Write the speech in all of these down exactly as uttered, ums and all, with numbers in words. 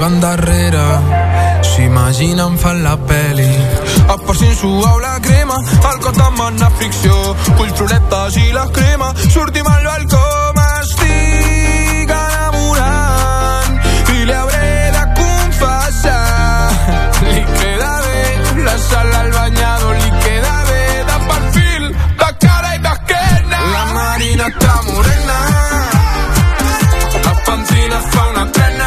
van darrere, s'imaginen fan la peli. A per si suau la crema, el cos demana fricció, culls floretes i la crema, sortim al balcó, m'estic enamorant i li hauré de confessar. Li queda bé la sala al banyador, li queda bé de perfil, de cara i d'esquena. La Marina està morena, la pentina fa una trena.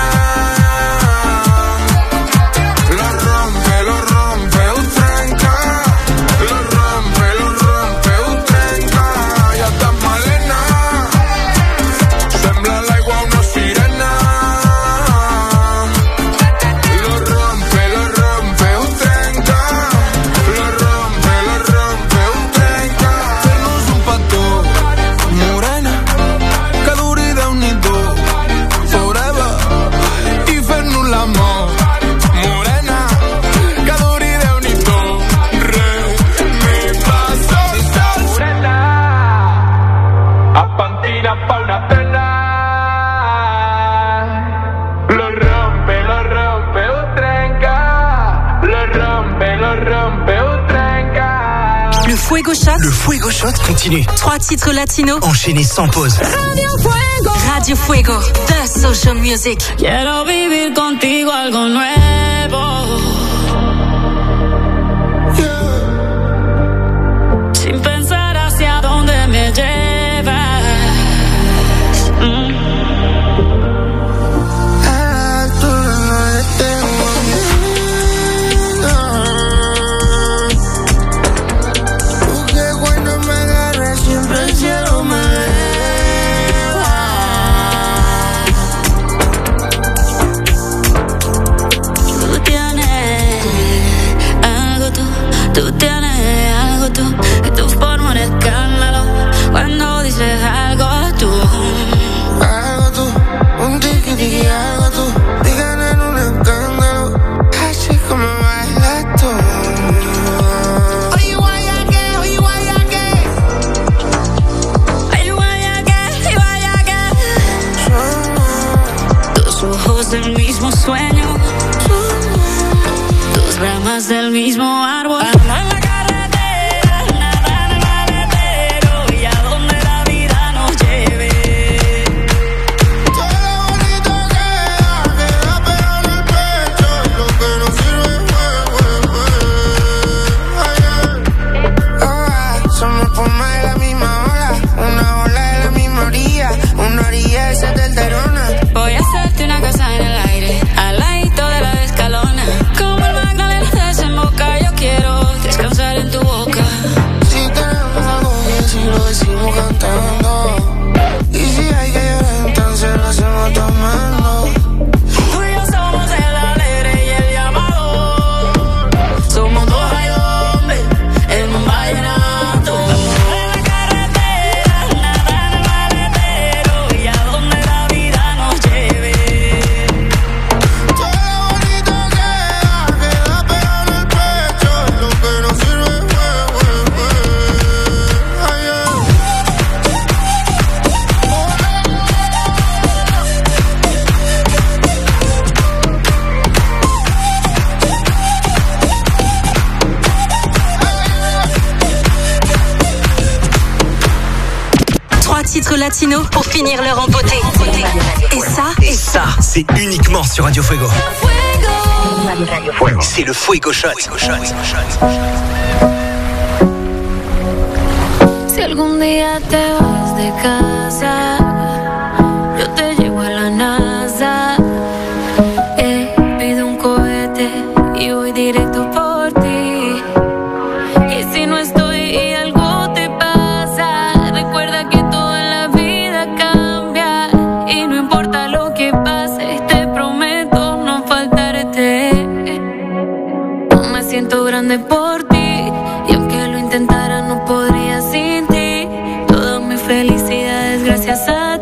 Lo rompe, lo rompe, ho trenca. Lo rompe, lo rompe, ho trenca. Ja està malena, sembla l'aigua una sirena. Lo rompe, lo rompe, ho trenca. Lo rompe, lo rompe, ho trenca. Fer-nos un petó, morena, que duri Déu-n'hi-do, forever, i fer-nos l'amor, morena, que duri Déu-n'hi-do, re, mi, fa, sol, sol. Morena, a pentina fa una pena. Lo rompe, lo rompe, ho trenca. Lo rompe, lo rompe, ho trenca. Le Fuego Shot. Le Fuego Shot continue. Trois titres latinos. Enchaîné sans pause. Radio Fuego. Radio Fuego. The Social Music. Quiero vivir contigo algo nuevo. Sin pensar hacia dónde me llevas. Mm. Qué bueno me agarra, siempre el cielo me eleva. Tú tienes algo tú, tú tienes algo tú, y tu forma un escándalo cuando dices algo tú. Algo tú, un tiki tiki, algo tú, digan en un escándalo, así como bailas tú. Oye, guayaque, oye, guayaque, Ay, guayaque, ay, guayaque. Tus ojos del mismo sueño, tus ramas del mismo árbol. Ando en la carretera, nada en el maletero, y a donde la vida nos lleve. todo lo bonito queda, queda pegado en el pecho, y lo que no sirve fue, fue, fue. Ay, ay. Oh, somos espuma de la misma ola, una ola de la misma orilla, una orilla de ser delterona. Voy a hacerte una casa en el aire, al ladito de la escalona. Como el Magdalena desemboca, yo quiero descansar en tu boca. Si tenemos algo bien, si lo decimos cantando. Y si hay que llorar, entonces lo hacemos tomando. Tú y yo somos el alegre y el llamador. Somos dos hay hombres en un vallenato. En la carretera, nada en el maletero, y a donde la vida nos lleve. Todo lo bonito queda, queda pegado en el pecho, y lo que no sirve fue, fue, fue. Ay, ay. Trois titres latinos pour finir l'heure en beauté. Et ça, Et ça, c'est uniquement sur Radio Fuego. C'est le Fuego Shot. Si algún día te vas de casa, yo te llevo a la NASA. Eh, pido un cohete y voy directo por ti. Y si no estoy y algo te pasa, recuerda que todo en la vida cambia. Y no importa lo que pase, te prometo no faltarte. Me siento grande por ti, y aunque lo intentara no podría sin ti. Toda mi felicidad es gracias a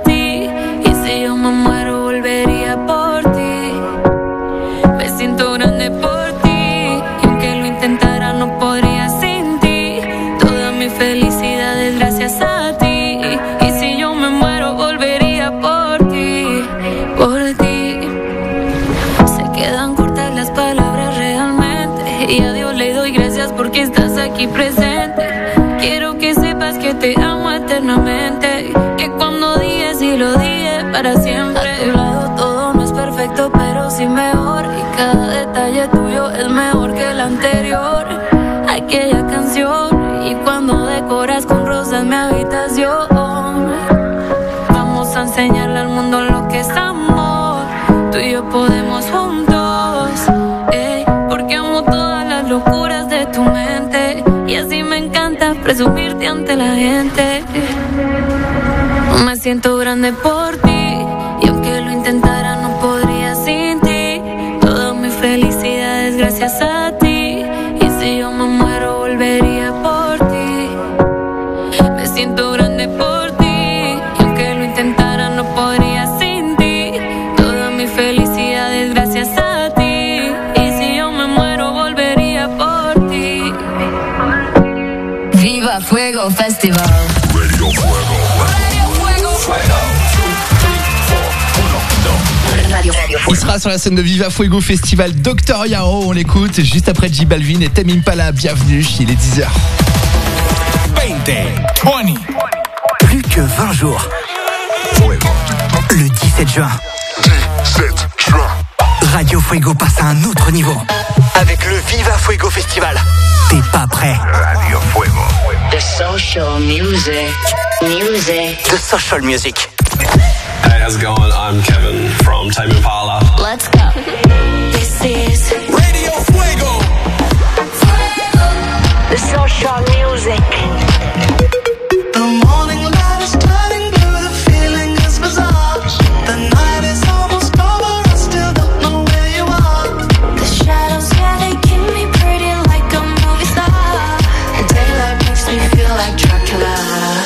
te amo eternamente. Que cuando dije sí lo dije para siempre. A tu lado todo no es perfecto, pero sí mejor. Y cada detalle tuyo es mejor que el anterior. Aquella canción. Y cuando decoras con rosas mi habitación. Vamos a enseñarle al mundo lo que es amor. Tú y yo podemos juntos, ey, porque amo todas las locuras de tu mente. Y así me encanta presumirte ante la gente. Me siento grande por ti. Y aunque lo intentara no podría sin ti. Toda mi felicidad es gracias a ti. Y si yo me muero volvería por ti. Me siento grande por ti. Y aunque lo intentara no podría sin ti. Toda mi felicidad es gracias a ti. Y si yo me muero volvería por ti. Viva Fuego Festival. Radio Fuego. Radio Fuego. Radio Fuego. Il sera sur la scène de Viva Fuego Festival. Docteur Yaro, on l'écoute juste après J Balvin et Tame Impala. Bienvenue, il est dix heures. vingt, plus que vingt jours. Le dix-sept juin. dix-sept juin. Radio Fuego passe à un autre niveau. Avec le Viva Fuego Festival. T'es pas prêt? Radio Fuego. The social music. Music. The social music. Hey, how's it going? I'm Kevin from Tame Impala. Let's go. This is Radio Fuego. The social music. The morning light is turning blue, the feeling is bizarre. The night is almost over, I still don't know where you are. the shadows, yeah, they keep me pretty like a movie star. And daylight makes me feel like Dracula.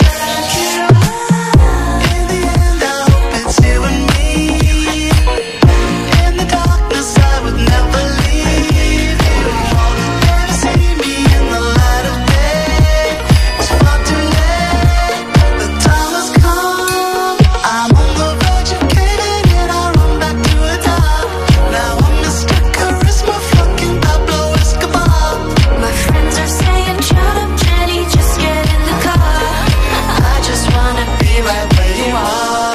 In the end, I hope it's you and me. In the darkness, I would never leave you. Never see me in the light of day. It's far too late. The time has come. I'm on the verge of caving in. I run back to the top. Now I'm Mister Charisma, fucking Pablo Escobar. My friends are saying, shut up, Jenny, just get in the car. I just wanna be right where you are.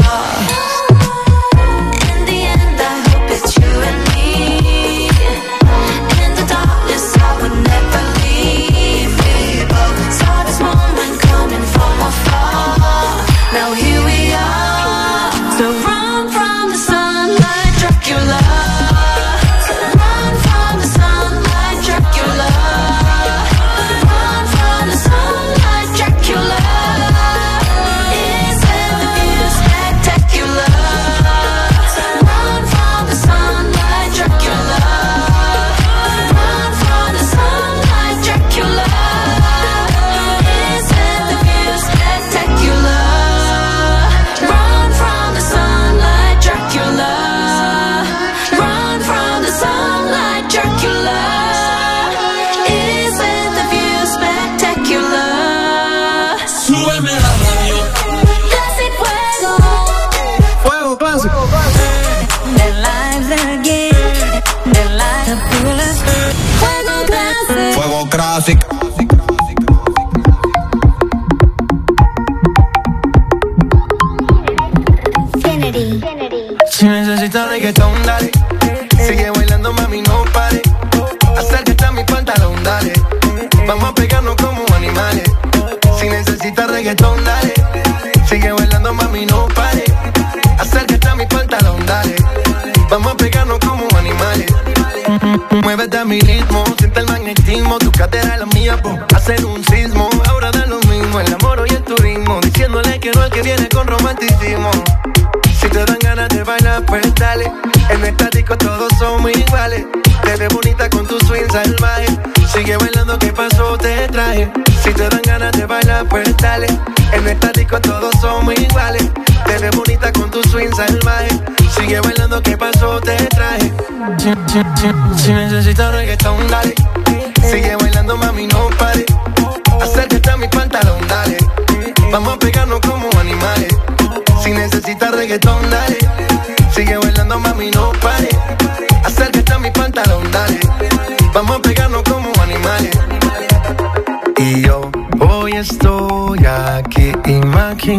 In the end, I hope it's you and me. In the darkness, I would never leave. We both saw this moment coming from afar. Now here we are. So run from the sunlight, Dracula. Run from the sunlight, Dracula. Run from the sunlight, Dracula. Isn't the view spectacular? Run from the sunlight, Dracula. Run from the sunlight, Dracula. Isn't the view spectacular? Run from the sunlight, Dracula. Run from the sunlight, Dracula. Isn't the view spectacular? Súbeme la radio. Casi fuego. Fuego clásico. Their lives again. Their lives are fearless. Fuego classic. Fuego clásico. Si necesitas reggaetón, dale. Sigue bailando, mami, no pare. Acércate a mi pantalón, dale. Vamos a pegarnos como animales. Si necesitas reggaetón, dale. Sigue bailando, mami, no pare. Acércate a mi pantalón, dale. Vamos a pegarnos como animales. Muévete a mi ritmo, siente el magnetismo. Tu cadera es la mía, po, hacer un sismo. Ahora da lo mismo, el amor y el turismo. Diciéndole que no al que viene con romanticismo. Si te dan ganas de bailar, pues dale. En esta disco todos somos iguales. Te ves bonita con tu swing salvaje. Sigue bailando, ¿qué pasó? Te traje. Si te dan ganas de bailar, pues dale. En esta disco todos somos iguales. Te ves bonita con tu swing salvaje. Sigue bailando, ¿qué pasó? Te traje. Si, si, si, si necesitas reggaetón, dale. Sigue bailando, mami, no pare. Acércate a mi pantalón, dale. Vamos a pegarnos como animales. Si necesitas reggaetón, dale. Sigue bailando, mami, no pare. Acércate a mi pantalón, dale. Vamos a pegarnos como animales. Y yo hoy estoy aquí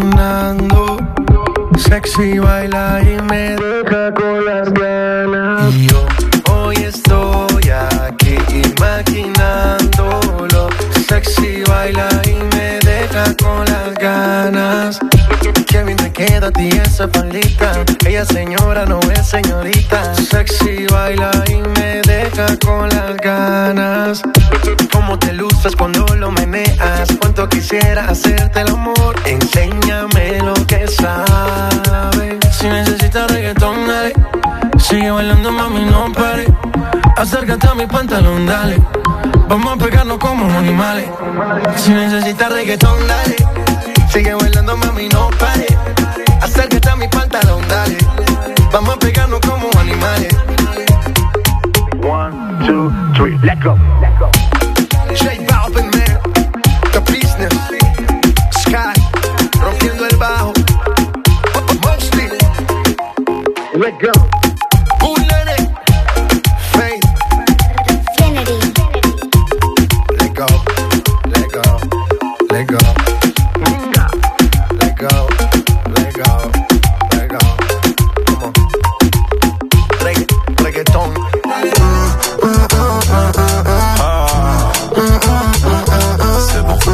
maquinando. Sexy baila y me deja con las ganas. Y yo hoy estoy aquí imaginándolo. Sexy baila y me deja con las ganas. Qué bien te queda a ti esa faldita. Ella señora no es señorita. Sexy baila y me deja con las ganas. Cómo te luces cuando lo meneas. Cuánto quisiera hacerte el amor. Enséñame lo que sabes. Si necesitas reggaetón, dale. Sigue bailando, mami, no pare. Acércate a mi pantalón, dale. Vamos a pegarnos como animales. Si necesitas reggaetón, dale. Sigue bailando, mami, no pare. Acércate a mi pantalón, dale. Vamos a pegarnos como animales. One, two, three, let go. J Balvin, man, The Business, Sky, rompiendo el bajo. Mostly, let go. Bullet, Faith, Infinity. Let go, let go, let go. Let go, let go, let go. Come on. Regga, reggaeton. C'est bon.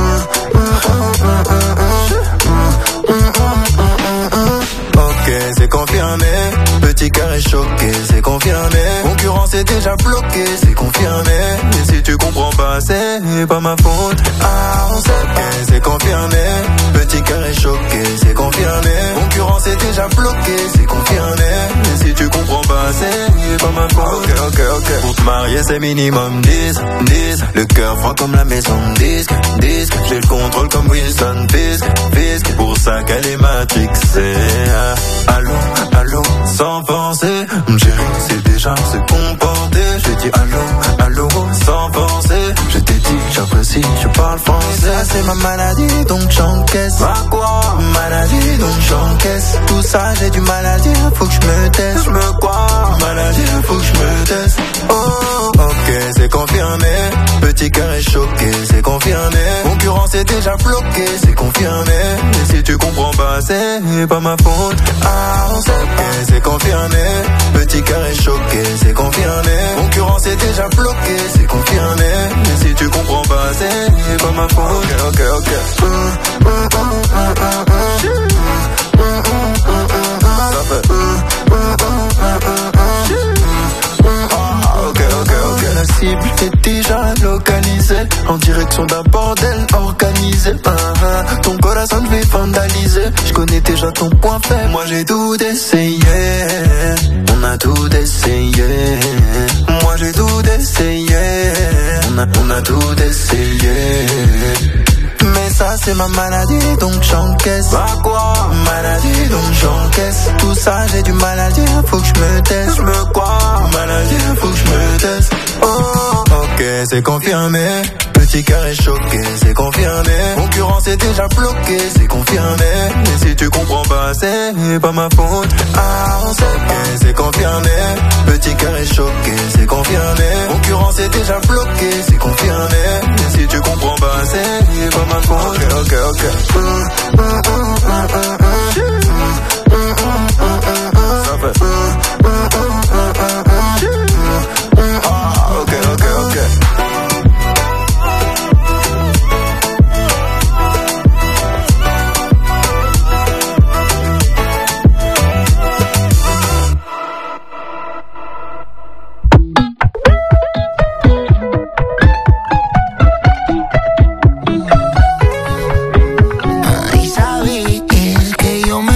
Ok, c'est confirmé. Petit cœur est choqué, c'est confirmé. Concurrence est déjà bloqué, c'est confirmé. Mais si tu comprends pas, c'est pas ma faute. Ah, on sait pas, c'est confirmé. Petit cœur est choqué, c'est confirmé. Concurrence est déjà bloqué, c'est confirmé. Mais si tu comprends pas, c'est pas ma faute. Ok, ok, ok. Pour te marier, c'est minimum dix, dix. Le cœur froid comme la maison disque, disque. J'ai le contrôle comme Wilson Fisk, Fisk. Pour ça qu'elle est matrixée. Allô, allô, sans penser. Chérie, c'est déjà se comporter. J'ai dit allô, allô, sans penser. Je t'ai dit, j'apprécie, je parle français. Ça c'est ma maladie, donc j'encaisse. Ma quoi? Maladie, donc j'encaisse. Tout ça, j'ai du mal à dire, faut que je me teste. Je me quoi? Maladie, faut que je me teste. Oh, ok, c'est confirmé. Petit cœur est choqué, c'est confirmé. Concurrence est déjà bloqué, c'est confirmé. Mais si tu comprends pas, c'est pas ma faute. Ah, on sait pas, c'est confirmé. Petit cœur est choqué, c'est confirmé. Concurrence est déjà bloqué, c'est confirmé. Mais si tu comprends pas, c'est pas ma faute. Ok, ok, ok. Ça fait. Ok, ok, ok. La cible est déjà localisée en direction d'un bordel organisé. Uh-huh. Ton corazon fait vandaliser. Je connais déjà ton point faible. Moi j'ai tout essayé. On a tout essayé. Moi j'ai tout essayé. On a, on a tout essayé. Mais ça c'est ma maladie donc j'encaisse. Bah quoi? Maladie donc j'encaisse. Tout ça j'ai du mal à dire, faut que je me teste. Je me quoi? Maladie, faut que je me teste. Oh, ok, c'est confirmé. Petit cœur est choqué, c'est confirmé. Concurrence est déjà bloqué, c'est confirmé. Mais si tu comprends pas, c'est pas ma faute. Ah, on sait pas, c'est confirmé. Petit cœur est choqué, c'est confirmé. Concurrence est déjà bloqué, c'est confirmé. Mais si tu comprends pas, c'est pas ma faute. Ok, ok, ok. Ça fait. Ah, ok, ok, ok. Y sabes que yo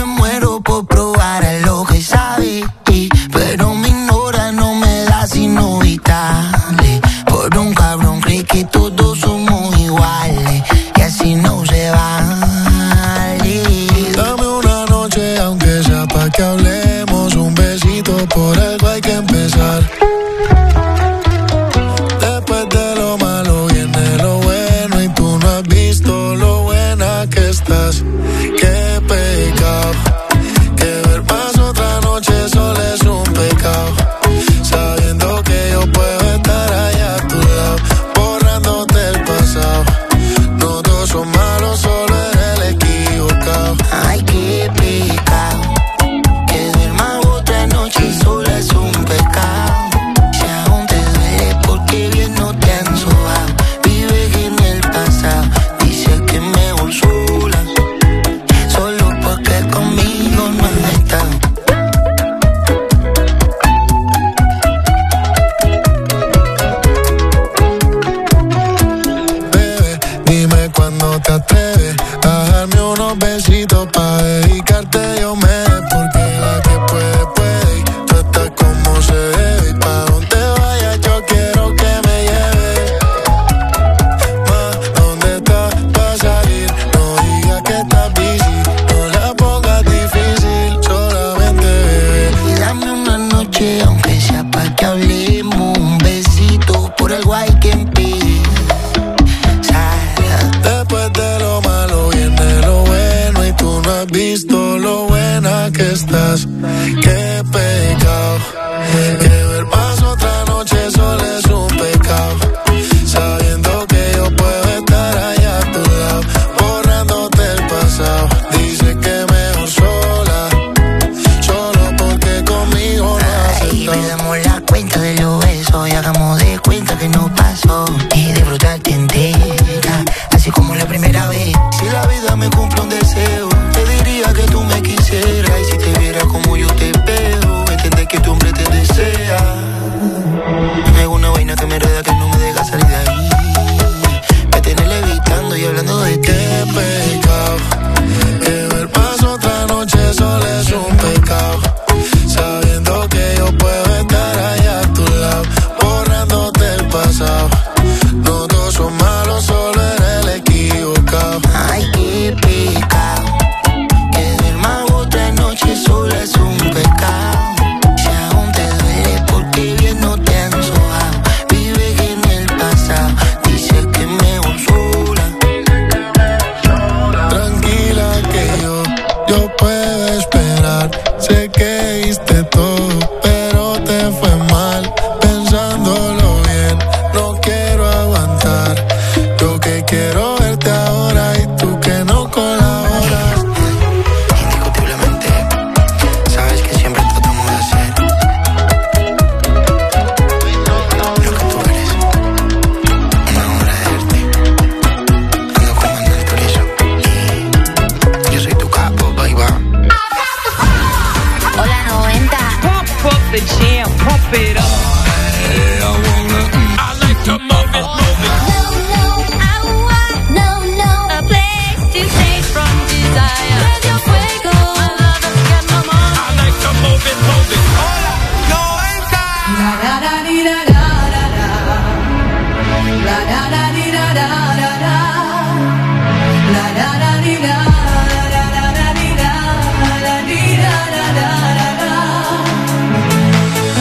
visto lo buena que estás. Qué pecado, que ver más otra noche solo es un pecado. Sabiendo que yo puedo estar allá a tu lado, borrándote el pasado. Dice que mejor sola, solo porque conmigo no has estado. Ay, perdamos la cuenta de los besos y hagamos de cuenta que no pasó. Y disfrutarte entera, así como la primera vez. Si la vida me cumple un deseo, te diría que tú me quisieras. Y si te viera como yo te veo, entender que tu hombre te desea. Me hago una vaina que me enreda, que no me deja salir de ahí. Me tenés levitando y hablando de ti. Qué pecado, que ver más otra noche solo es un pecado. Sabiendo que yo puedo estar allá a tu lado, borrándote el pasado. No todos son malos, solo eres el equivocado. Ay, qué pecado, que ver más otra noche sola es un pecado. Si aún te duele porque bien no te han sobado, vive en el pasado, dices que mejor sola. Tranquila que yo, yo puedo esperar. Sé que diste todo, pero te fue mal. Pensándolo bien, no quiero aguantar. Yo que quiero verte ahora y tú que no colaboras. Indiscutiblemente, sabes que siempre tratamos de hacer lo que tú eres, una obra de arte. Ando con Manuel Turizo y yo soy tu capo, bye bye. Hola noventa. Pump up the jam, pump it up. I like to move it, move it. No, no, I want, no, no, a place to stay from desire. Radio Fuego, my love is get no more. I like to move it, move it. Hola, noventa. La da da di da da da da. La da da di da da da da. La da da di da da da da di da da di da da da da da.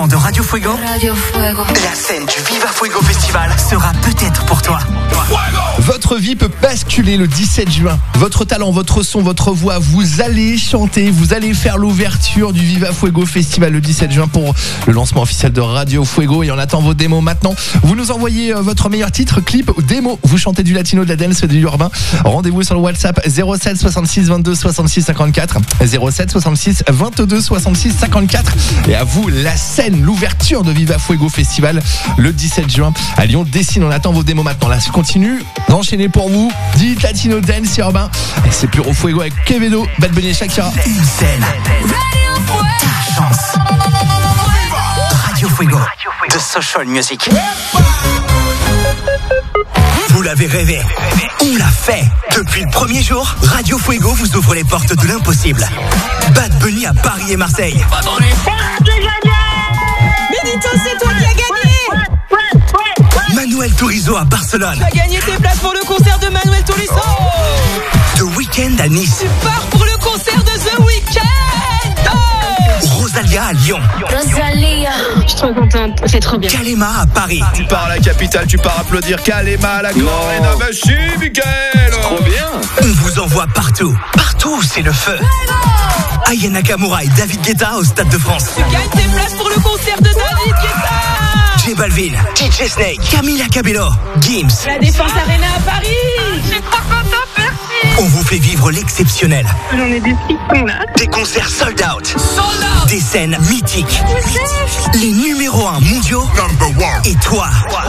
temps de Radio Fuego, Radio Fuego. la scène du Viva Fuego Festival sera peut-être pour toi. Votre vie peut basculer le dix-sept juin. Votre talent, votre son, votre voix, vous allez chanter, vous allez faire l'ouverture du Viva Fuego Festival le dix-sept juin pour le lancement officiel de Radio Fuego. Et on attend vos démos maintenant. Vous nous envoyez votre meilleur titre, clip ou démo. Vous chantez du latino, de la dance, de l'urbain. Rendez-vous sur le WhatsApp zéro sept soixante-six vingt-deux soixante-six cinquante-quatre. zéro sept soixante-six vingt-deux soixante-six cinquante-quatre. Et à vous, la scène, l'ouverture de Viva Fuego Festival le dix-sept juin à Lyon. Dessine, on attend vos démos maintenant. Là, je continue d'enchaîner pour vous. Dites latino, dance, urbain. Et c'est Puro Fuego avec Quevedo, Bad Bunny et Shakira. Une scène. Ta chance. Radio Fuego. The Social Music. Vous l'avez rêvé. On l'a fait. Depuis le premier jour, Radio Fuego vous ouvre les portes de l'impossible. Bad Bunny à Paris et Marseille. Benito, c'est toi qui as gagné. Manuel Turizo à Barcelone. Tu as gagné tes places pour le concert de Manuel Turizo. The Weeknd à Nice. Tu pars pour le concert de The Weeknd. Oh. Rosalia à Lyon. Rosalia. Je suis trop contente, c'est trop bien. Kalema à Paris. Tu pars à la capitale, tu pars applaudir Kalema à la grande rénovation, Michael. Trop bien. On vous envoie partout. Partout, c'est le feu. Aya Nakamura et David Guetta au Stade de France. Tu gagnes tes places pour le concert de David Guetta. J Balvin, D J Snake, Camila Cabello, Gims. La Défense Arena à Paris. Je suis trop contente, merci. On vous fait vivre l'exceptionnel. J'en ai des frissons là. Des concerts sold out. Sold out. Des scènes mythiques. Les numéros un mondiaux. Et toi.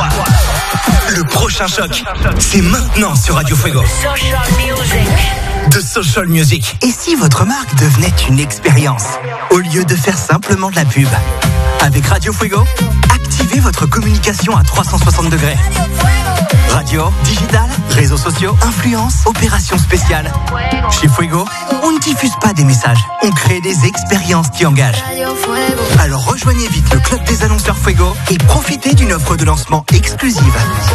Le prochain choc, c'est maintenant sur Radio Fuego. Social Music. The Social Music. Et si votre marque devenait une expérience au lieu de faire simplement de la pub? Avec Radio Fuego, activez votre communication à trois cent soixante degrés. Radio, digital, réseaux sociaux, influence, opérations spéciales. Chez Fuego, on ne diffuse pas des messages, on crée des expériences qui engagent. Alors rejoignez vite le club des annonceurs Fuego et profitez d'une offre de lancement exclusive.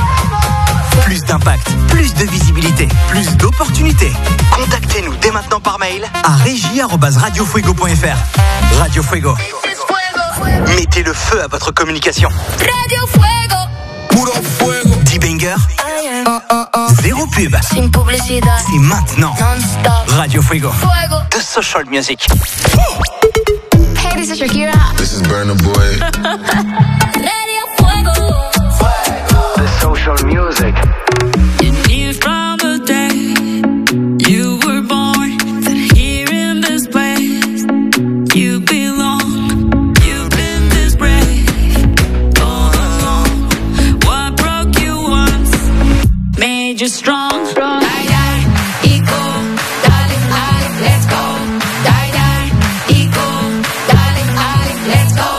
Plus d'impact, plus de visibilité, plus d'opportunités. Contactez-nous dès maintenant par mail à régie arobase radiofuego point f r. Radio Fuego. Mettez le feu à votre communication. Radio Fuego. Puro Fuego. dix bangers. Zéro pub. Sin publicidad. C'est maintenant. Non-stop. Radio Fuego. Fuego. The Social Music. Hey, this is Shakira. This is Burna Boy. Radio Fuego. The Social Music. You knew from the day you were born that here in this place you belong. You've been this brave all along. What broke you once made you strong. Die, die, ego, darling, I, let's go. Die, die, ego, darling, I, let's go.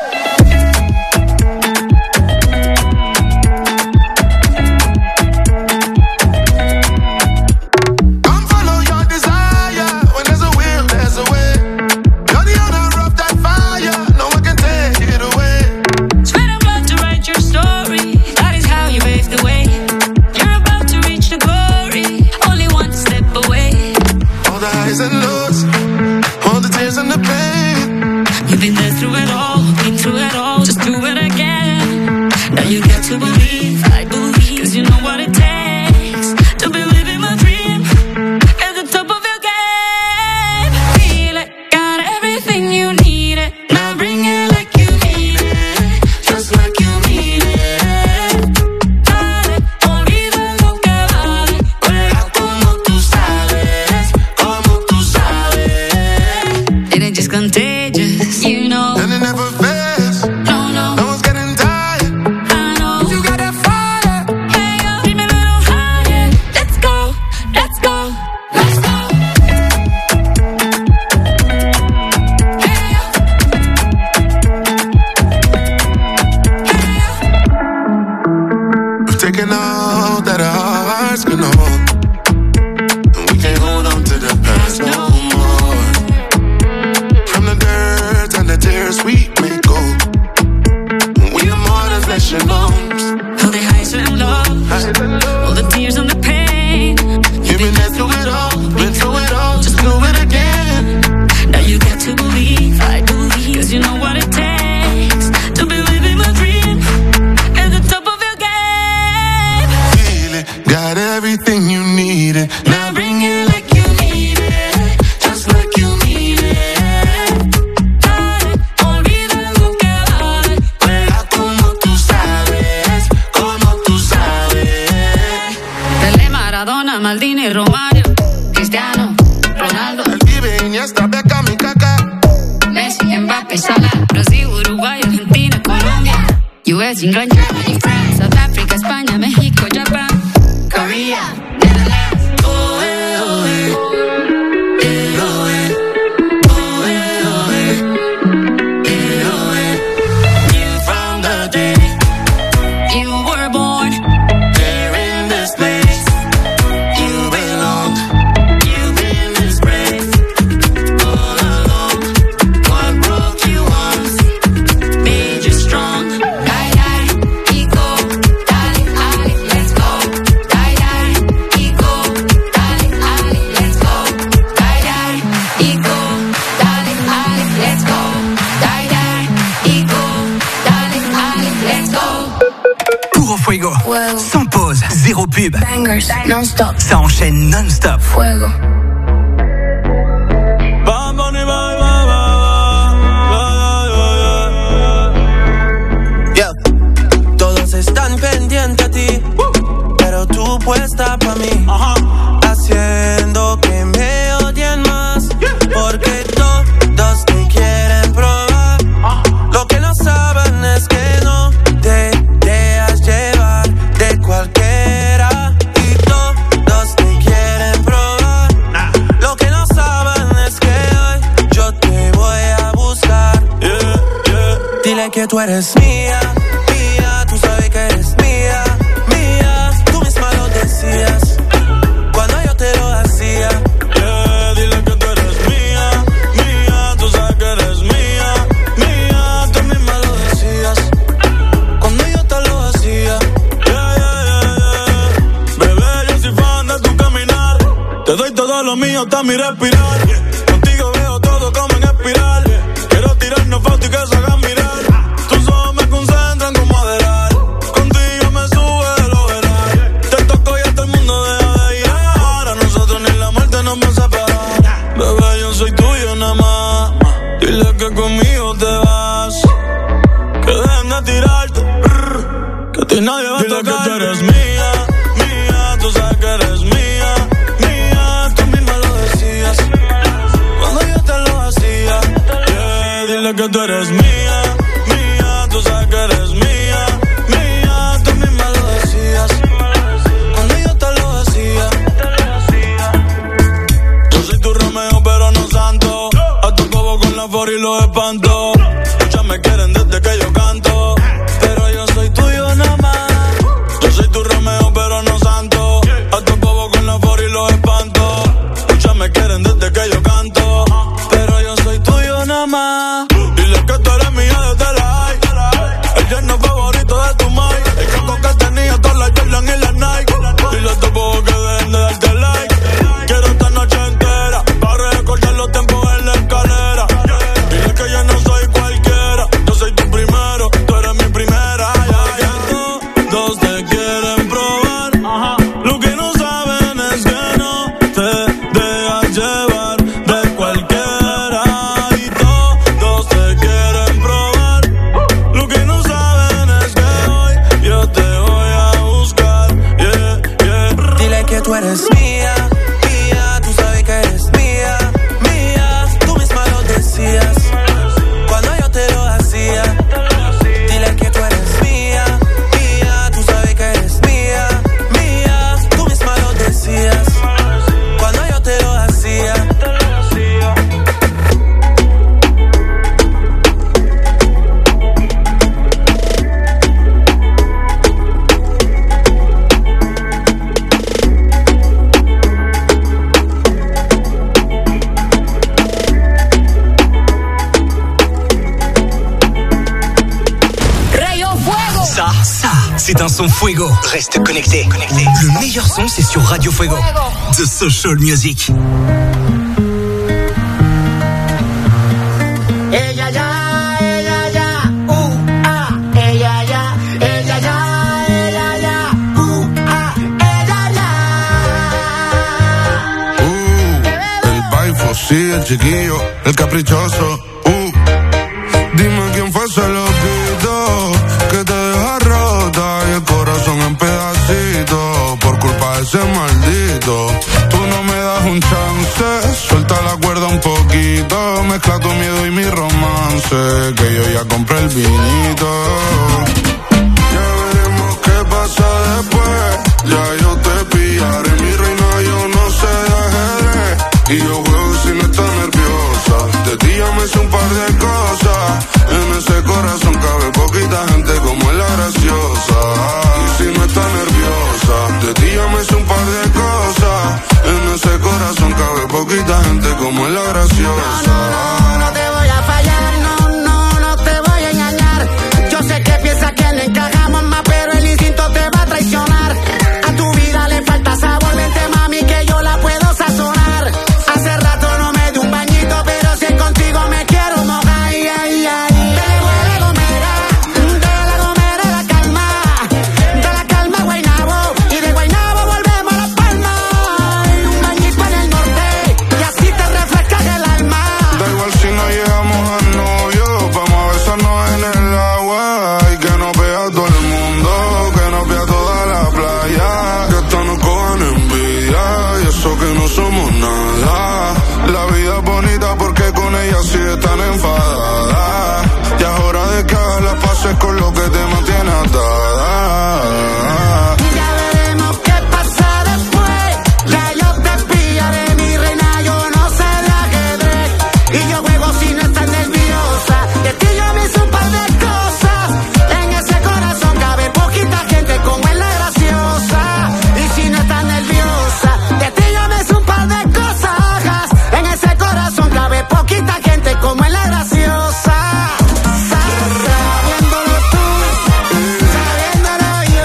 Come follow your desire. When there's a will, there's a way. You're the owner of that fire. No one can take it away. Sweat and blood to write your story. That is how you pave the way. You're about to reach the glory. Only one step away. All the highs and lows, all the tears and the pain. You've been there through it all, been through it all. Just do it again. Now you got to believe, I believe, 'cause you know what it takes to be living my dream at the top of your game. Feel it, got everything you need it. Now bring it like you mean it, just like you mean it. Dale, olvida lo que vale, juega como tú sabes, como tú sabes. It ain't just contagious, you know. And it never fails. No, no, No one's getting tired. I know. You got that fire. Hey, yo, be a little higher. Let's go, let's go, let's go. Hey, yo. Hey, yo. We've taken all that our hearts can hold, and we can't hold on to the past no more. From the dirt and the tears we may go, we are more than flesh and bones. All the highs and lows, all the tears and the pain. You've been there through it all, been through it all, just do it again. Now you got to believe, I believe, 'cause you know what it takes pesada. Brasil, Uruguay, Argentina, Colombia, U S, England, Germany, France, South Africa, España, México, Japan, Korea, Netherlands. Oh, eh, oh, eh. Eh, oh, eh. Oh, eh, oh, eh. Eh, oh, eh. Knew from the day you were born, there in this place you belong. You've been disgraced all along. What broke you once made you strong. Die, die, ego, dale, ale, let's go. Die, die, ego, dale, ale, let's go. Die, die, ego, dale, ale, let's go. Die, die, ego, dale, ale, let's go. Puro Fuego. Fuego. Sans pause, zéro pub. Bangers, non-stop. Ça enchaîne non-stop. Fuego. Yeah. Todos están pendientes a ti, pero tú puesta pa' mí, haciendo que me odien más, porque todos te quieren probar. Lo que no saben es que no te dejas llevar de cualquiera, y todos te quieren probar. Lo que no saben es que hoy yo te voy a buscar. Yeah, yeah. Dile que tú eres mía, mía, tú sabes que eres mía, mía. Tú misma lo decías cuando yo te lo hacía. Yeah, dile que tú eres mía, mía, tú sabes que eres mía, mía. Tú misma lo decías cuando yo te lo hacía. Yeah, yeah, yeah, yeah. Bebé, yo soy fan de tu caminar. Te doy todo lo mío hasta mi respirar. Contigo veo todo como en espiral. Quiero tirarnos fotos y que se hagan mirar. Tus ojos me concentran como adelar. Contigo me sube el overall. Te toco y hasta el mundo deja de girar. A nosotros ni la muerte nos va a separar. Bebé, yo soy tuyo nada más. Dile que conmigo te vas. Que dejen de tirarte. Brr, que a ti nadie va a tocar. Dile que tú eres mía, mía. Tú sabes que eres mía, mía. Tú misma lo decías cuando yo te lo hacía. Yeah, dile que tú eres mía, mía. Tú sabes que eres mía, mía. Tú misma lo decías cuando yo te lo hacía. Yo soy tu Romeo pero no santo. A tu cobo con la for y los espanto. Muchas me quieren desde que yo canto, pero yo soy tuyo nada más. Yo soy tu Romeo pero no santo. A tu cobo con la for y los espanto. Muchas me quieren desde que yo canto, pero yo soy tuyo nada más. Dile que tú eres mía desde la high. El yerno favorito de tu mai. El caco que tenía todas las Jordan y las Nike. Dile a tu bobo que dejen de darte like. Quiero esta noche entera para recordar los tiempos en la escalera. Dile que yo no soy cualquiera. Yo soy tu primero, tú eres mi primera. Yeah, yeah. Todos te quieren probar. Lo que no saben es que no te dejas llevar de cualquiera, y todos te quieren probar. Lo que no saben es que hoy yo te voy a buscar. Yeah, yeah. Dile que tú eres mía, mía. Tú sabes que eres mía, mía. Tú misma lo decías cuando yo te lo hacía. Dile que tú eres mía, mía. Tú sabes que eres mía, mía. Tú misma lo decías cuando yo te lo hacía. Rayo Fuego. Ça, ça, c'est un son Fuego. Reste connecté. connecté. Le meilleur son, c'est sur Radio Fuego. The Social Music. Ella ya, ella ya, uh, ah, ella ya, ella ya, ella ya, uh, ah, ella ya. Uh, el baifo, sí, el chiquillo, el caprichoso. Uh, dime quién fue ese loquito que te deja rota y el corazón en pedacitos por culpa de ese maldito. Tú no me das un chance, suelta la cuerda un poquito, mezcla tu miedo y mi romance. romance, que yo ya compré el vinito. Ya veremos qué pasa después. Ya yo te pillaré, mi reina, yo no sé de ajedrez. Y yo juego si no estás nerviosa. De ti ya me sé un par de cosas. En ese corazón cabe poquita gente como es la graciosa. Y si no estás nerviosa, de ti ya me sé un par de cosas. En ese corazón cabe poquita gente como es la graciosa. No, no, no, no te voy a fallar, no, no, no te voy a engañar. Yo sé que piensas que le encajamos más, pero el instinto te va a traicionar. A tu vida le falta sabor, vente mami que yo la puedo sazonar. Hace rato no me di un bañito, pero si es contigo me quiero mojar. Ay, ay, ay. De la Gomera, de la Gomera la calma, de la calma a Guaynabo, y de Guaynabo volvemos a Las Palmas. Un bañito en el norte, y así te refrescas el alma. Da igual si no llegamos al novio, vamos a besarnos en el agua. Y que nos vea todo el mundo, que nos vea toda la playa. Que hasta nos cojan envidia, y eso que no somos nada. La vida es bonita porque con ella sí están enfadadas. Ya es hora de que hagas las paces con lo que te mantiene atada. Ya veremos qué pasa después. Ya yo te pillaré, mi reina, yo no sé de ajedrez. Y yo juego si no estás nerviosa. De ti yo me hice un par de cosas. En ese corazón cabe poquita gente como es la graciosa. Y si no estás nerviosa, de ti yo me hice un par de cosas. En ese corazón cabe poquita gente como es la graciosa. Sabiéndolo tú, sabiéndolo yo.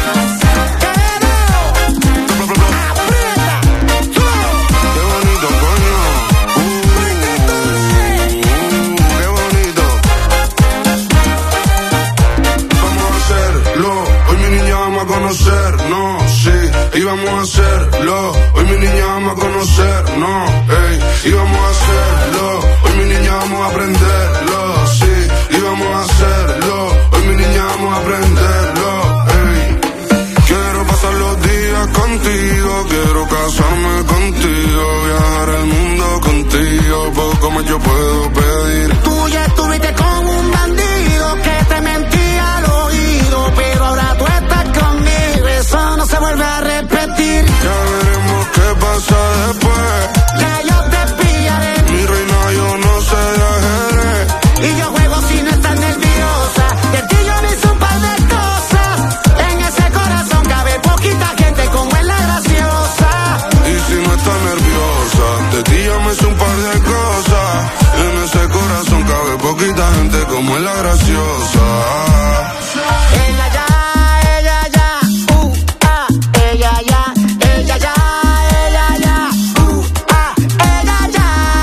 Qué bonito, coño. Uh, qué bonito. Vamos a hacerlo. Hoy mi niña vamos a conocernos, sí. Y vamos a hacerlo. Hoy mi niña vamos a conocernos, ey. Y vamos a hacerlo. Hoy mi niña vamos a aprenderlo, sí. Y vamos a hacerlo. Hoy mi niña vamos a aprenderlo, ey. Quiero pasar los días contigo, quiero casarme contigo, viajar el mundo contigo, poco más yo puedo pedir. Tú ya estuviste con un bandido que te mentía al oído, pero ahora tú estás conmigo, eso no se vuelve a repetir. Ya veremos qué pasa después. Ya yo te pillaré, Mi reina, yo no sé de ajedrez. y yo juego si no estás nerviosa. De ti yo me hice un par de cosas. En ese corazón cabe poquita gente como es la graciosa. Y si no estás nerviosa, de ti yo me sé un par de cosas. En ese corazón cabe poquita gente como es la graciosa. Ella ya, ella ya, uh, ah, ella ya, ella ya, ella ya, uh, ah, ella ya.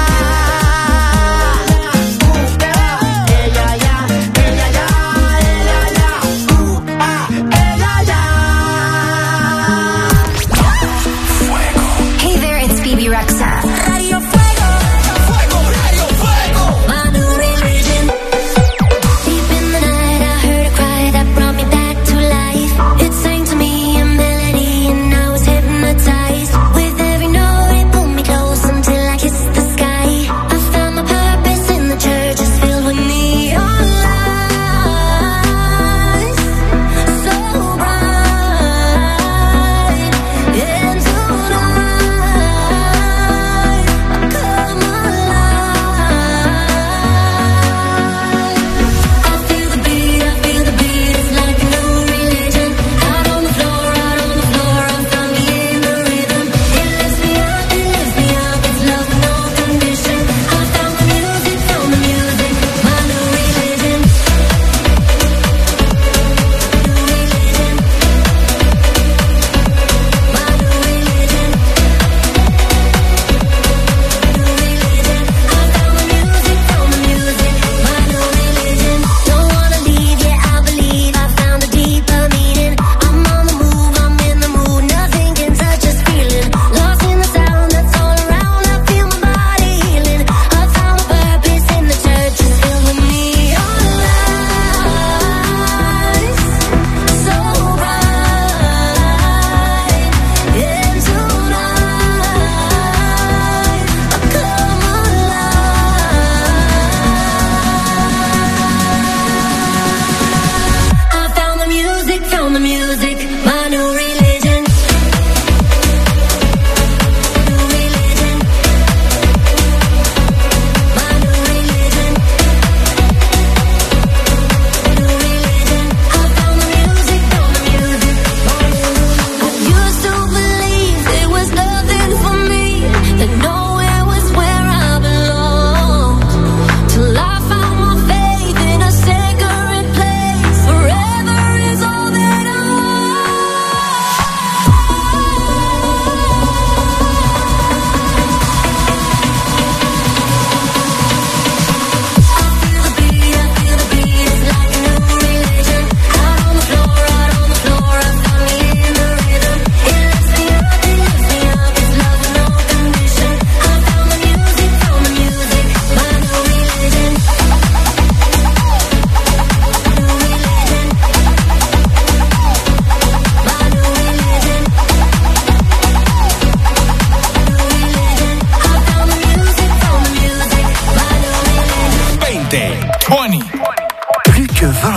Ella ya, ella ya, ella ya, uh, ah, ella ya. Hey there, it's Phoebe Rexha. Radio Fuego. Fuego, Radio Fuego. My new religion. Deep in the night I heard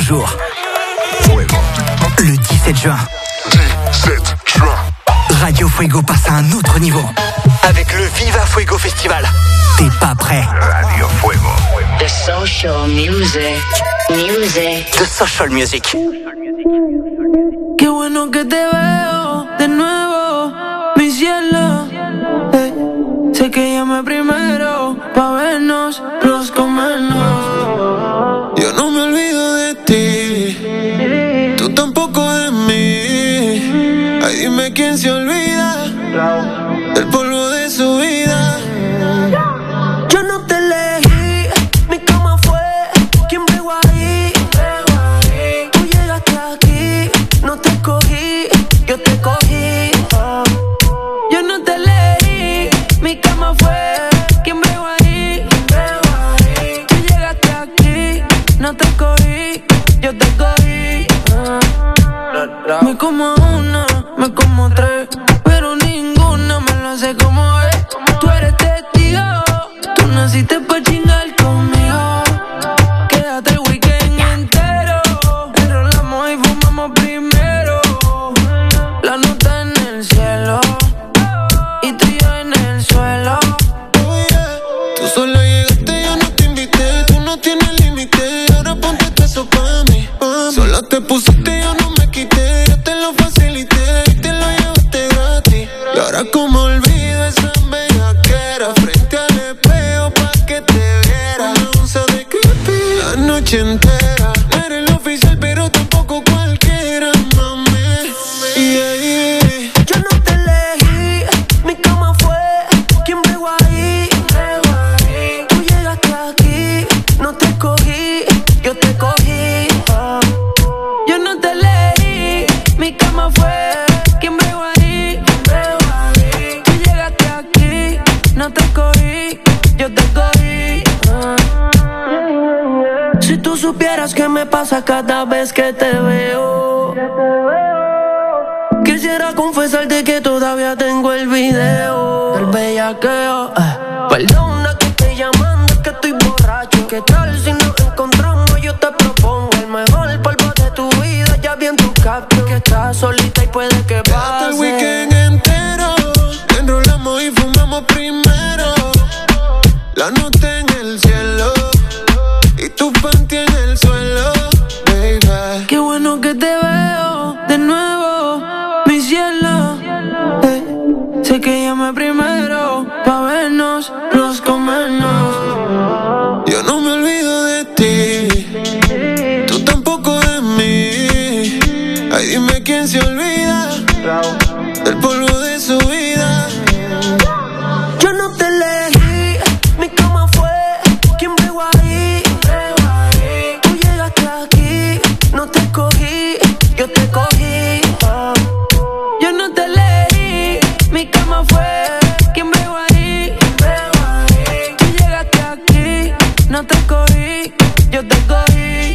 toujours. Le dix-sept juin. dix-sept juin. Radio Fuego passe à un autre niveau. Avec le Viva Fuego Festival. T'es pas prêt? Radio Fuego. The social music. Music. The social music. Qué bueno que te veo de nuevo, mi cielo. Hey, sé que llamé primero pa' vernos, los comernos. Yo no me olvido de ti, tú tampoco de mí. Ay, dime quién se olvida del polvo de su vida. Yo no te elegí, mi cama fue quien bregó ahí. Tú llegaste aquí, no te escogí, yo te cogí. Yo no te elegí, mi cama fue quien bregó ahí. Tú llegaste aquí, no te escogí, yo te cogí. Me como una, me como tres, pero ninguna me lo hace como es. Tú eres testigo, tú naciste pa' chingar conmigo. Quédate el weekend entero, enrolamos y fumamos primero. La nota en el cielo y tú y yo en el suelo. Oh, yeah. Tú sola llegaste, yo no te invité. Tú no tienes límite, ahora ponte eso pa' mí, pa' mí. Sola te pusiste, yo no me quité. Yo te lo facilité y te lo llevaste gratis. Y ahora como olvido esa bellaquera frente al espejo pa' que te viera. Una onza de creepy la noche entera. No eres el oficial pero tampoco cualquiera, mami. Yeah, yeah. Yo no te elegí, mi cama fue quien bregó ahí. Tú llegaste aquí, no te escogí, yo te cogí. Yo no te elegí, mi cama fue quien bregó ahí. Tú llegaste aquí, no te escogí, yo te cogí. Si tú supieras qué me pasa cada vez que te veo, quisiera confesarte que todavía tengo el video del bellaqueo. Eh. Perdona que estoy llamando, es que estoy borracho. ¿Qué tal si nos encontramos? Yo te propongo el mejor polvo de tu vida. Ya vi en tu caption que estás solita y puede que Quédate el pase. weekend entero, enrolamos y fumamos primero. La nota en el cielo y tu panty en el suelo, baby. Qué bueno que te veo de nuevo, mi cielo. Hey, sé que llamé primero pa' vernos, los comernos. Yo no me olvido de ti, tú tampoco de mí. Ay, dime quién se olvida del polvo de su vida. Yo no te elegí, mi cama fue quien bregó ahí. Tú llegaste aquí, no te escogí, yo te cogí. Yo no te elegí, mi cama fue quien bregó ahí. Tú llegaste aquí, no te escogí, yo te cogí.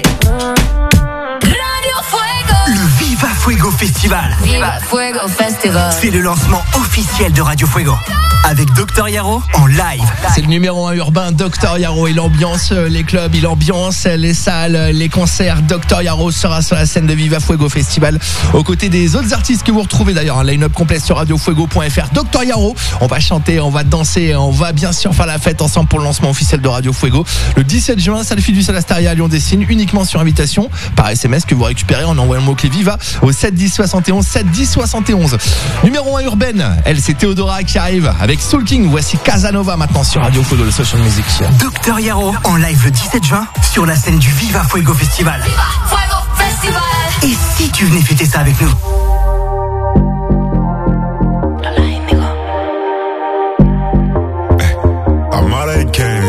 Radio Fuego. Le Viva Fuego Festival. Viva Fuego Festival. C'est le lancement officiel de Radio Fuego. Avec Docteur Yaro en live. C'est le numéro un urbain, Docteur Yaro. Il ambiance les clubs, il ambiance les salles, les concerts. Docteur Yaro sera sur la scène de Viva Fuego Festival aux côtés des autres artistes que vous retrouvez d'ailleurs. Un line-up complet sur radio fuego point f r. Docteur Yaro, on va chanter, on va danser, on va bien sûr faire la fête ensemble pour le lancement officiel de Radio Fuego. Le dix-sept juin, salle Fidus Alastaria à Lyon-Dessines, uniquement sur invitation par S M S que vous récupérez en envoyant le mot-clé Viva au sept dix soixante et onze, sept dix soixante et onze. Numéro un urbaine, elle c'est Théodora qui arrive avec Soul King. Voici Casanova maintenant sur Radio Fuego, le social music. Docteur Yaro en live le dix-sept juin sur la scène du Viva Fuego Festival. Viva Fuego Festival. Et si tu venais fêter ça avec nous? Amara King.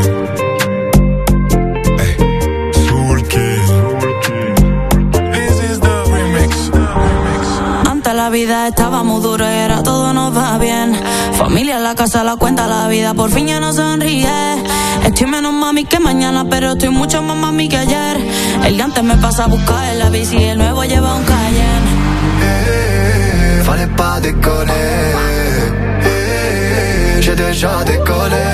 Hey, Soul King. This is the remix. Antes la vida estaba muy dura y ahora todo nos va bien. Familia en la casa, la cuenta, la vida por fin ya no sonríe. Estoy menos mami que mañana, pero estoy mucho más mami que ayer. El de antes me pasa a buscar en la bici y el nuevo lleva un Cayenne. Eh, fallait pas déconner. Eh, j'ai déjà décollé.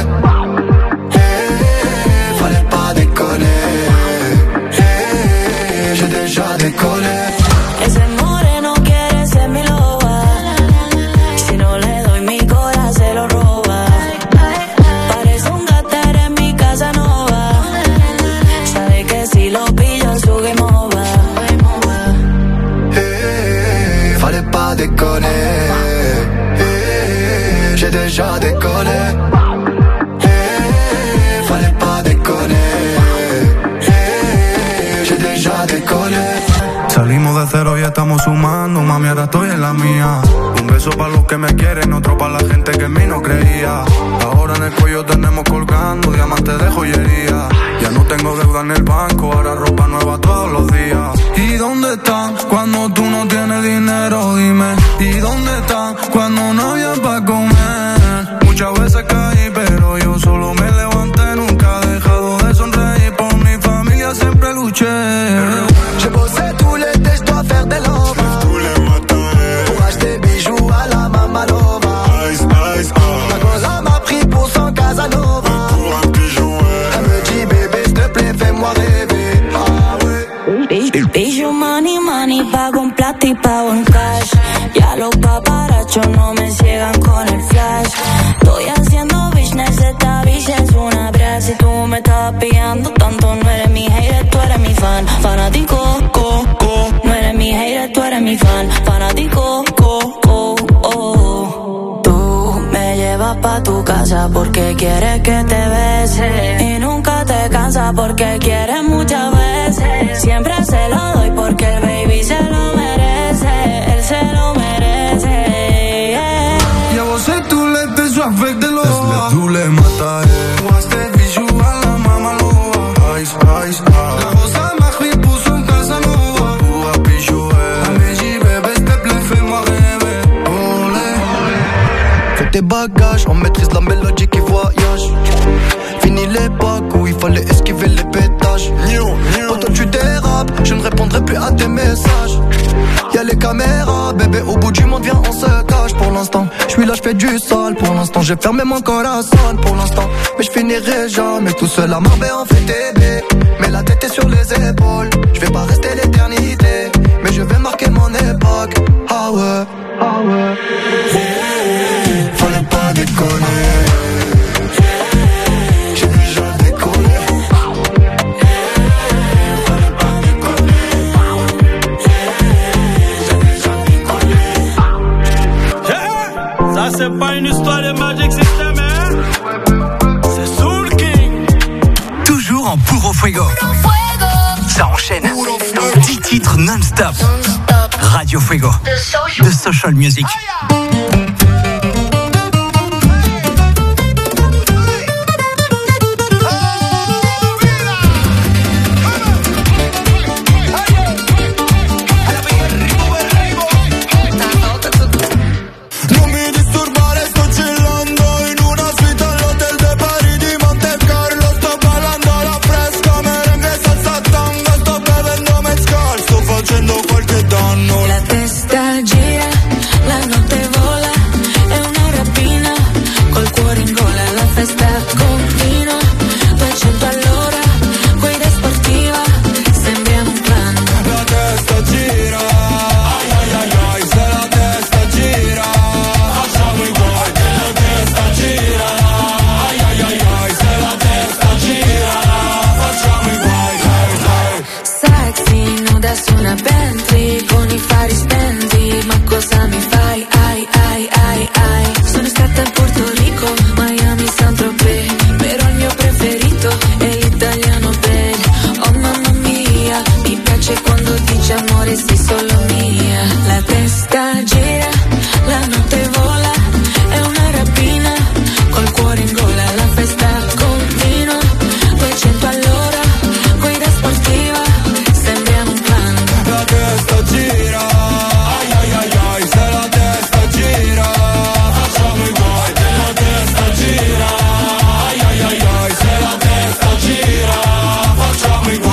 Eh, fallait pas déconner. Eh, j'ai déjà ya decolé. Salimos de cero y estamos sumando, mami, ahora estoy en la mía. Un beso para los que me quieren, otro para la gente que en mí no creía. Ahora en el cuello tenemos colgando diamantes de joyería. Ya no tengo deuda en el banco, ahora ropa nueva todos los días. ¿Y dónde están cuando tú no tienes dinero? Dime. ¿Y dónde están cuando no había para comer? Muchas veces caí, pero yo solo me levanté. Nunca he dejado de sonreír, por mi familia siempre luché. J'ai bossé tous les l'été, je dois faire des love tous les matins pour acheter bijoux à la Mamalova. Ice, ice, oh. Ma cosa m'a pris pour son Casanova. Pour un pigeon, ouais. Elle me dit bébé, s'il te plaît, fais-moi rêver. Ah ouais. Bijou, money, money, pago un plato y pago en cash. Ya los paparachos no me ciegan con el flash. Estoy haciendo business, esta bicha es una brea. Si tú me estás pillando tanto, no eres mi hater, tú eres mi fan. Fanático, co, co. No eres mi hater, tú eres mi fan. Fanático, co, co, oh. Tú me llevas pa' tu casa porque quieres que te bese. Y nunca te cansas porque quieres muchas veces. Siempre se lo doy porque el baby se lo merece. Él se lo merece, yeah. Ya vos c'est tout l'été, je dois faire des love tous les matins. Pour acheter bijoux à la Mamalova. Ice, ice, ah. La rosa m'a pris pour son Casanova. Pour un bijou, elle me dit bébé, s'il te plaît, fais-moi rêver. Olé. Fais tes bagages, on maîtrise la mélodie qui voyage. Fini l'époque où il fallait esquiver les pétages. Quand toi tu dérapes, je ne répondrai plus à tes messages. Y'a les caméras, bébé, au bout du monde, viens, on se cache. Pour l'instant, je suis là, je fais du sale. Pour l'instant, j'ai fermé mon corazon. Pour l'instant, mais je finirai jamais tout seul à Marbella, on fait bébé. Mais la tête est sur les épaules. Je vais pas rester l'éternité, mais je vais marquer mon époque. Ah ouais, ah ouais. Fallait pas déconner. C'est pas une histoire de Magic System, hein? C'est Soul King. Toujours en Puro Fuego. Ça enchaîne. dix titres non-stop. Radio Fuego. The Social Music. La testa gira, la notte vola, è una rapina, col cuore in gola, la festa continua, duecento all'ora, guida sportiva, sembriamo un clan. La testa gira, ai ai ai ai, se la testa gira, facciamo i guai. La testa gira, ai ai ai ai, se la testa gira, facciamo i guai. Sexy, nuda su una Bentley, con i fari spenti, ma cosa mi fai? Ai ai ai ai. Sono stata in Porto Rico, Miami, Saint-Tropez, però il mio preferito è l'italiano bello. Oh mamma mia, mi piace quando dici amore, sei solo mia. La testa gira, la notte vola, è una rapina, col cuore in gola, la festa continua, duecento all'ora, guida sportiva, sembriamo un clan. La testa gira, ai ai ai ai, se la testa gira, facciamo i guai. La testa gira, ai ai ai ai, se la testa gira, facciamo i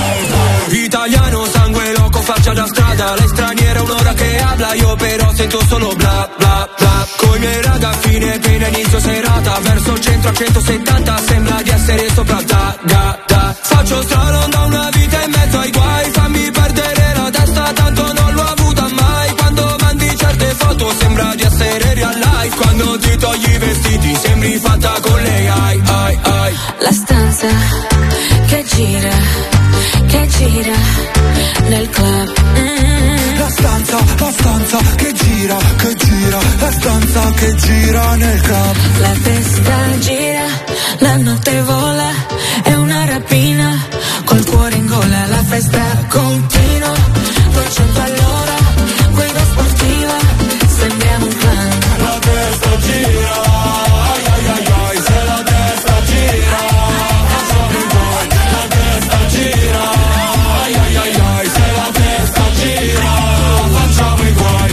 guai. Italiano, sangue loco, faccia da strada, lei straniera, un'ora che habla, io però sento solo bla bla bla. Coi miei ragazzini, piena inizio serata, verso il centro a centosettanta, sembra di essere sopra da da da. Faccio slalom da una vita in mezzo ai guai, fammi perdere la testa, tanto non l'ho avuta mai. Quando mandi certe foto sembra di essere real life, quando ti togli i vestiti sembri fatta con lei. Ai ai ai. La stanza che gira, che gira nel club. Mm. La stanza, la stanza che gira, che gira, la stanza che gira nel club. La testa gira, la notte vola, è una rapina, col cuore in gola, la festa testa continua, duecento all'ora, guida sportiva, sembriamo un clan. La testa gira, ai ai ai ai, se la testa gira, facciamo i guai. La testa gira, ai ai ai ai, se la testa gira, facciamo i guai.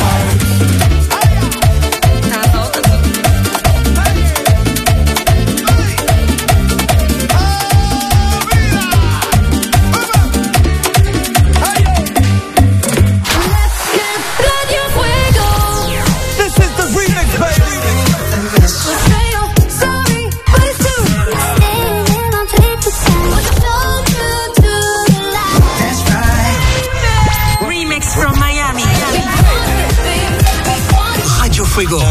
Fuego.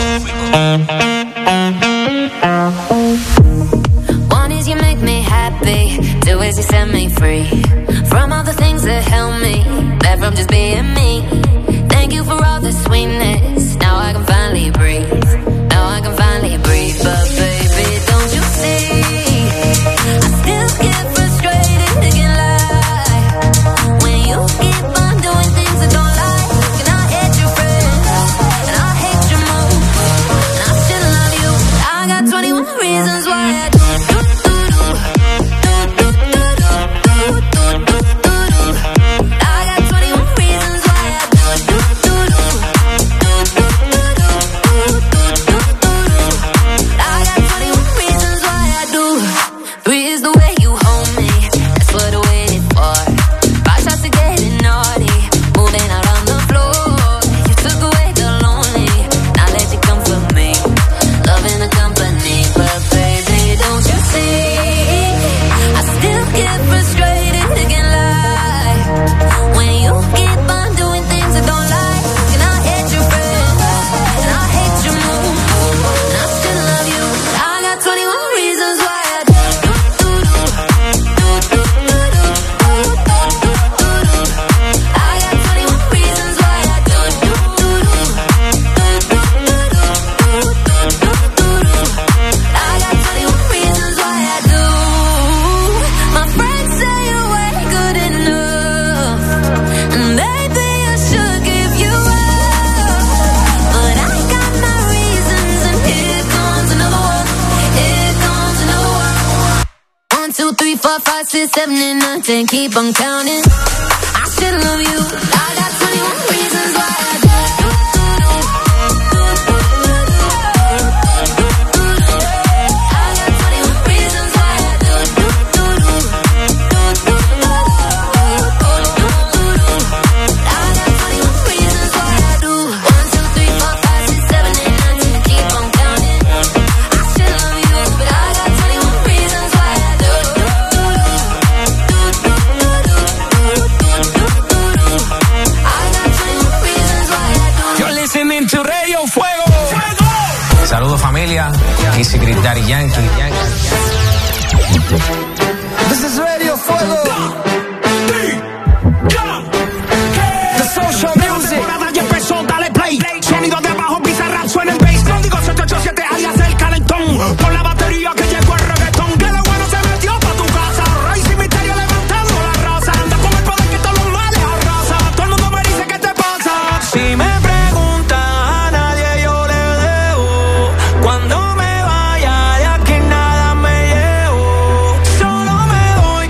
One is you make me happy, two is you set me free from all the things that held me back from just being me. Thank you for all the sweetness, now I can finally breathe, now I can finally breathe. But baby, don't you see, I still get frustrated, can't lie, when you keep on doing things I don't like. And I hate your friends, and I hate your moves, and I still love you. I got twenty-one reasons why I do do do do do do do do do do. I got twenty-one reasons why I do do do do do do do do do. I got twenty-one reasons why I do. Three is the way you hold me, that's what I waited for. Five shots of getting naughty, moving out on the floor. You took away the lonely, now let you come for me, loving the company. But baby, don't you see, I still get frustrated, can't lie, when you keep on doing things I don't like. And I hate your friends, and I hate your moves, and I still love you. I got twenty-one reasons why I do do do do do do do do do do do. I got twenty-one reasons why I do do do do do do do do do do. I got twenty-one reasons why I do. My friends say you ain't good enough, and maybe I should give you up, but I got my reasons, and here comes another one, here comes another one. One, two, three, four, five, six, seven, and nine, ten, keep on counting. I still love you. I got twenty-one reasons why I do do do do do do do do. I got twenty-one reasons why I do do do do do do do do. I got twenty-one reasons why I do. One, two, three, four, five, six, seven, and nine, ten, keep on counting. I still love you, but I got twenty-one reasons why I do do do do do do do do do. I got twenty-one reasons why I do. You're listening to Radio Fuego. Saludos familia, Easy Grid Daddy Yankee. This is Radio Fuego. The social music. Ya empezó, dale play. Sonido de abajo, bizarrap, suena el bass. Código siete ocho siete, alias el calentón. Por la batería que llegó el reggaetón. Que de bueno se metió pa' tu casa. Rey sin misterio levantando la raza. Anda con el poder que todos los males arrasa. Todo el mundo me dice qué te pasa. Si me preguntas a nadie yo le debo. Cuando me vaya de aquí nada me llevo. Solo me voy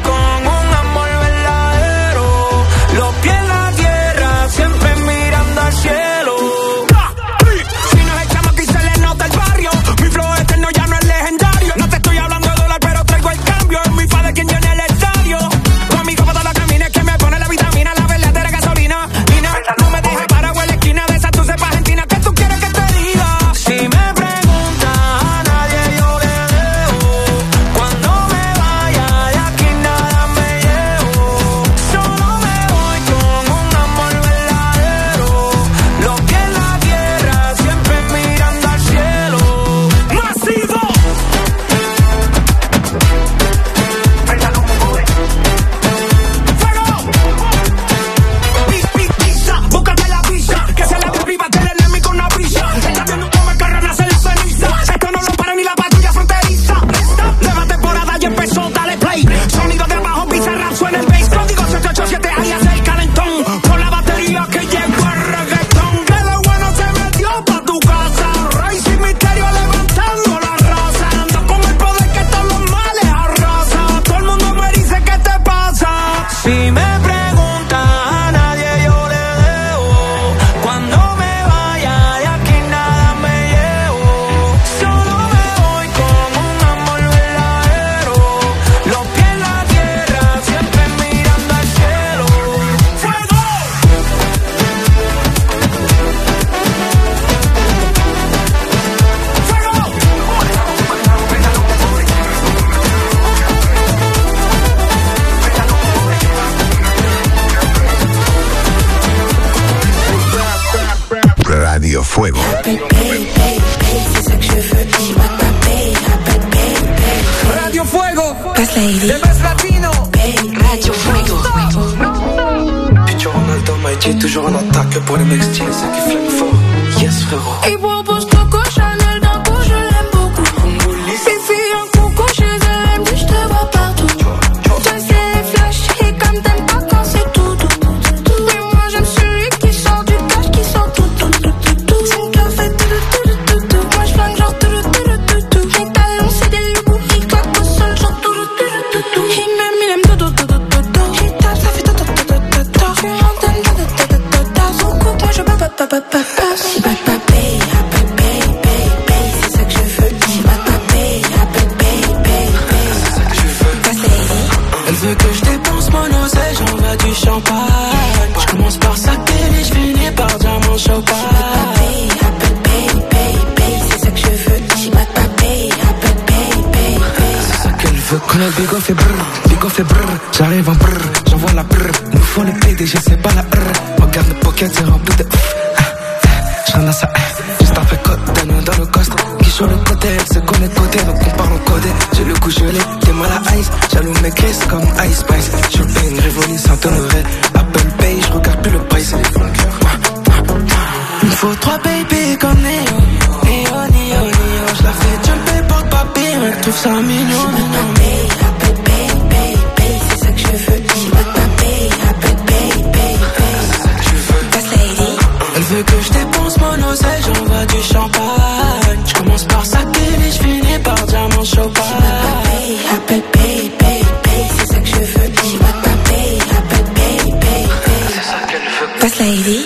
Fuego. C'est ça que je veux, dis-moi ta paye, appelle baby. Radio Fuego, Pass lady, le más latino. Radio Fuego. Futur Ronaldo m'a dit toujours en attaque pour les mecs stylés, ceux qui flinguent fort. Yes frérot. Il propose Coco Chanel d'un coup, je l'aime beaucoup. Les filles en coco chez elle, elle me dit je te vois partout. Toi c'est les flashs et comme t'aimes pas quand c'est tout tout tout. Mais moi j'aime celui qui sort du cash, qui sort tout tout tout tout tout. Son cœur fait tout tout tout tout tout. Moi je flingue genre tout tout tout tout tout. Mes talons c'est des loups, il claque au sol genre tout tout tout tout tout. Il m'aime, il aime tout tout tout tout tout. J'y tape, ça fait tout tout tout tout tout. Je suis en train de tout tout tout tout tout. Son coupe, moi je peux pas pas pas pas pas. Si bat pas paye, appelle baby, baby. C'est ça que je veux, si bat pas paye, appelle baby, baby. C'est ça que je veux. Pass lady. Elle veut que je dépense mon oseille, j'envoie du champagne. Je commence par saquer et je finis par diamant champagne. Appelle baby, baby. C'est ça que je veux, si bat pas paye, appelle baby, baby. C'est ça qu'elle veut. Quand le bigot fait brrr, bigot fait brrr. J'arrive en brrr, j'envoie la brrr. Nous faut le P D G, c'est pas la R. Regarde le pocket, c'est rempli de j'en ai ça, juste après côte d'agneau dans le coste. Qui sur le côté, elle se connaît de côté, donc on parle en codé. J'ai le coup gelé, t'es mal à ice. Jaloux mes crises comme Ice Spice. Je fais une révolie sans t'honorer. Apple Pay, je regarde plus le price. Il me faut trois baby comme Neo. Neo, Neo, Neo. Je la fais jumper pour papi, elle trouve ça mignon, mignon. Appelle baby, baby. C'est ça que je veux, si bat pas paye, appelle baby, baby. C'est ça que je veux. Pass lady. Elle veut que je dépense mon oseille, j'envoie du champagne. Je commence par saquer et je finis par diamant champagne. Appelle baby, baby. C'est ça que je veux, si bat pas paye, appelle baby, baby. C'est ça qu'elle veut. Pass lady.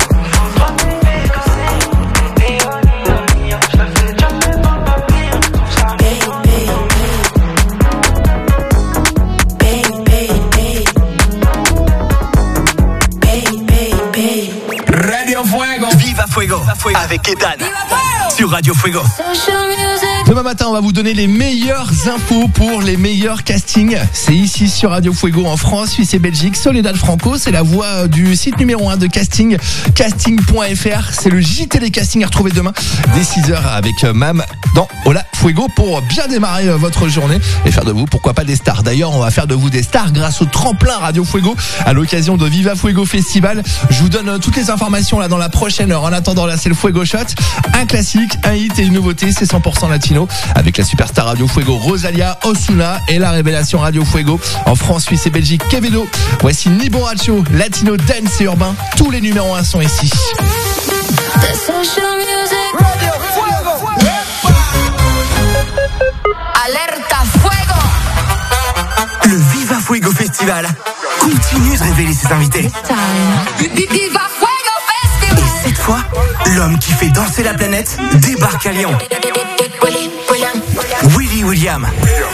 Radio Fuego. Viva Fuego. Avec Edan. Sur Radio Fuego. Demain matin, on va vous donner les meilleures infos pour les meilleurs castings. C'est ici sur Radio Fuego en France, Suisse et Belgique. Soledad Franco, c'est la voix du site numéro un de casting, casting point f r. C'est le J T des castings à retrouver demain dès six heures avec Mam dans Hola Fuego pour bien démarrer votre journée et faire de vous, pourquoi pas, des stars. D'ailleurs, on va faire de vous des stars grâce au tremplin Radio Fuego à l'occasion de Viva Fuego Festival. Je vous donne toutes les informations là dans la prochaine heure. En attendant, là, c'est le Fuego Shot. Un classique, un hit et une nouveauté, c'est cent pour cent latino avec la superstar Radio Fuego Rosalia, Ozuna et la révélation Radio Fuego en France, Suisse et Belgique, Quevedo. Voici Ni Borracho, latino, dance et urbain. Tous les numéros un sont ici. Alerta Fuego. Le Viva Fuego Festival continue de révéler ses invités. Viva Fuego Festival. Et cette fois, l'homme qui fait danser la planète débarque à Lyon. Willy William.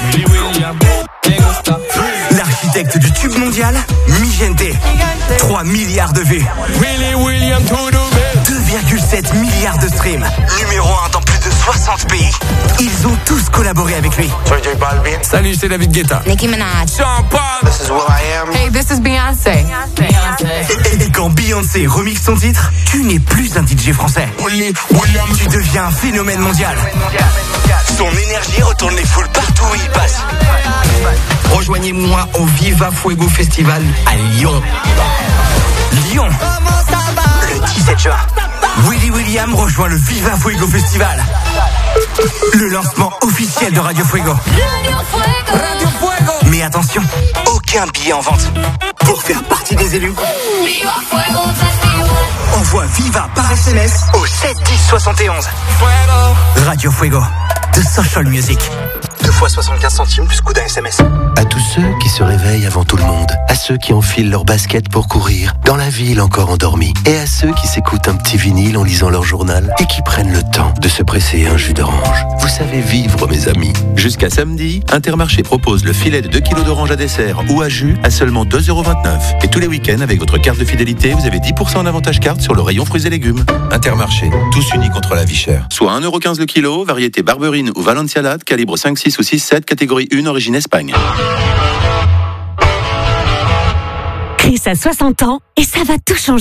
L'architecte du tube mondial, Mi Gente. trois milliards de vues. deux virgule sept milliards de streams. Numéro un dans plus de soixante pays. Ils ont tous collaboré avec lui. Salut, c'est David Guetta. Nicki Minaj. Sean Paul. This is Will I Am. Hey, this is Beyoncé. Et, et quand Beyoncé remixe son titre, tu n'es plus un D J français. Tu deviens un phénomène mondial. Son énergie retourne les foules partout où il passe. Rejoignez-moi au Viva Fuego Festival à Lyon. Lyon. Le dix-sept juin. Willy William rejoint le Viva Fuego Festival. Le lancement officiel de Radio Fuego. Radio Fuego. Mais attention, aucun billet en vente. Pour faire partie des élus, Viva Fuego Festival. envoie Viva par S M S au sept dix soixante et onze. Radio Fuego, de Social Music. deux fois soixante-quinze centimes plus coût d'un S M S. À tous ceux qui se réveillent avant tout le monde, à ceux qui enfilent leurs baskets pour courir, dans la ville encore endormie, et à ceux qui s'écoutent un petit vinyle en lisant leur journal et qui prennent le temps de se presser un jus d'orange. Vous savez vivre, mes amis. Jusqu'à samedi, Intermarché propose le filet de deux kilos d'orange à dessert ou à jus à seulement deux euros vingt-neuf. Et tous les week-ends, avec votre carte de fidélité, vous avez dix pour cent d'avantage carte sur le rayon fruits et légumes. Intermarché, tous unis contre la vie chère. Soit un euro quinze le kilo, variété Barberine ou Valencialade, calibre cinq six ou six sept, catégorie un, origine Espagne. Chris a soixante ans et ça va tout changer.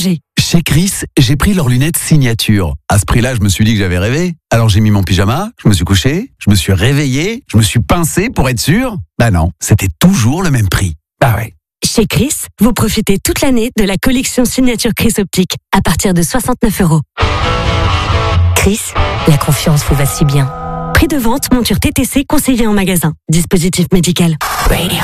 Chez Chris, j'ai pris leurs lunettes signature. À ce prix-là, je me suis dit que j'avais rêvé. Alors j'ai mis mon pyjama, je me suis couché, je me suis réveillé, je me suis pincé pour être sûr. Bah non, c'était toujours le même prix. Bah ouais. Chez Chris, vous profitez toute l'année de la collection signature Chris Optique à partir de soixante-neuf euros. Chris, la confiance vous va si bien. Prix de vente, monture T T C conseillé en magasin. Dispositif médical. Radio.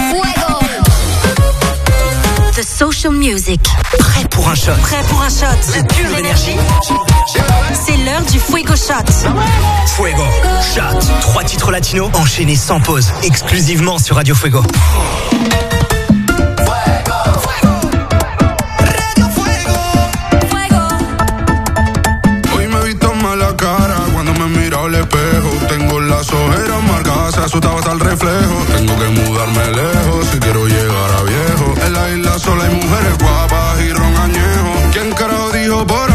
The Social Music. Prêt pour un shot. Prêt pour un shot. De pure énergie. C'est l'heure du Fuego Shot. Fuego Shot. Trois titres latinos enchaînés sans pause. Exclusivement sur Radio Fuego. Hoy me he visto mal la cara cuando me miro al espejo. Tengo las ojeras marcadas, se asustaba hasta el reflejo. Tengo que mudarme lejos si quiero llegar a viejo. En la isla solo hay mujeres guapas y ron añejo. ¿Quién carajo dijo por